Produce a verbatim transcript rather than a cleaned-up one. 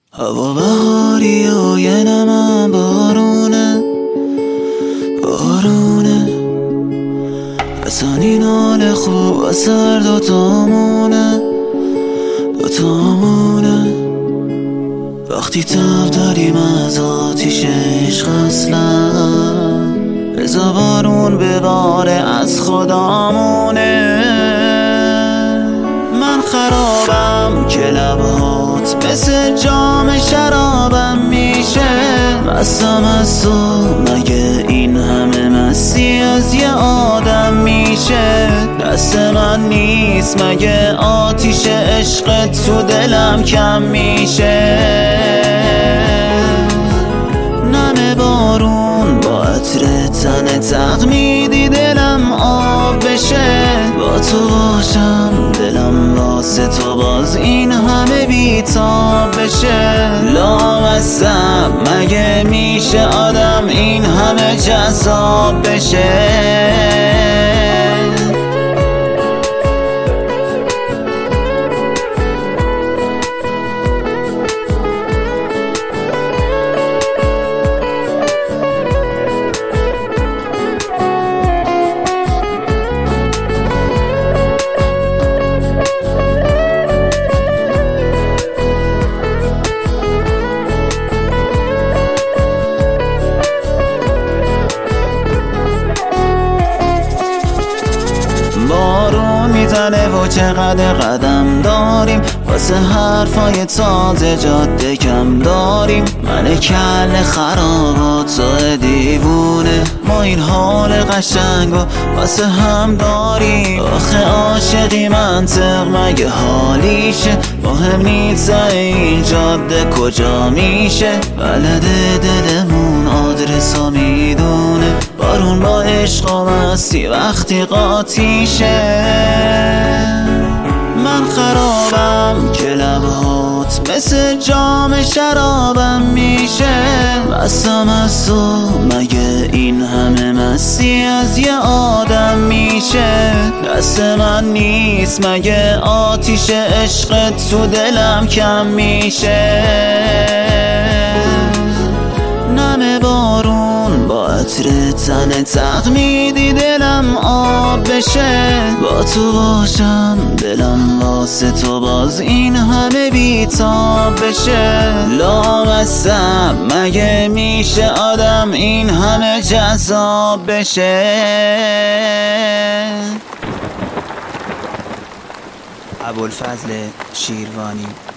هوا بهاری و یه نمه بارونه بارونه اصلا این حال خوب و سر دوتامونه دوتامونه وقتی تب داریم از آتیش عشق اصلا بزا بارون بباره از خدامونه. من خرابم که لبهات مثل جام شرابم میشه، مستم از تو مگه این همه مستی از یه آدم میشه. دست من نیست مگه آتیش عشقت تو دلم کم میشه. نم بارون با عطر تن تقمیدی دلم آب بشه. با تو باشم دلم واسه تو باز این همه بیتاب بشه. لامصب مگه میشه آدم این همه جذاب بشه. بارون میزنه و چقدر قدم داریم، واسه حرفای تازه جاده کم داریم. من کل خراب تو دیوونه، ما این حال قشنگو واسه هم داریم. آخه عاشقی منطق مگه حالیشه، مهم نیست این جاده کجا میشه. بلده دلمون آدرسو میدونه، بارون با عشق و مستی وقتی قاطیشه. من خرابم که لبهات مثل جام شرابم میشه. مستم از تو مگه این همه مستی از یه آدم میشه. دست من نیست مگه آتیش عشقت تو دلم کم میشه. نم بارون با عطر تن تقمیدی دلم آب بشه. با تو باشم دلم واسه تو باز این همه بیتاب بشه. لامصب مگه میشه آدم این همه جذاب بشه. ابوالفضل شیروانی.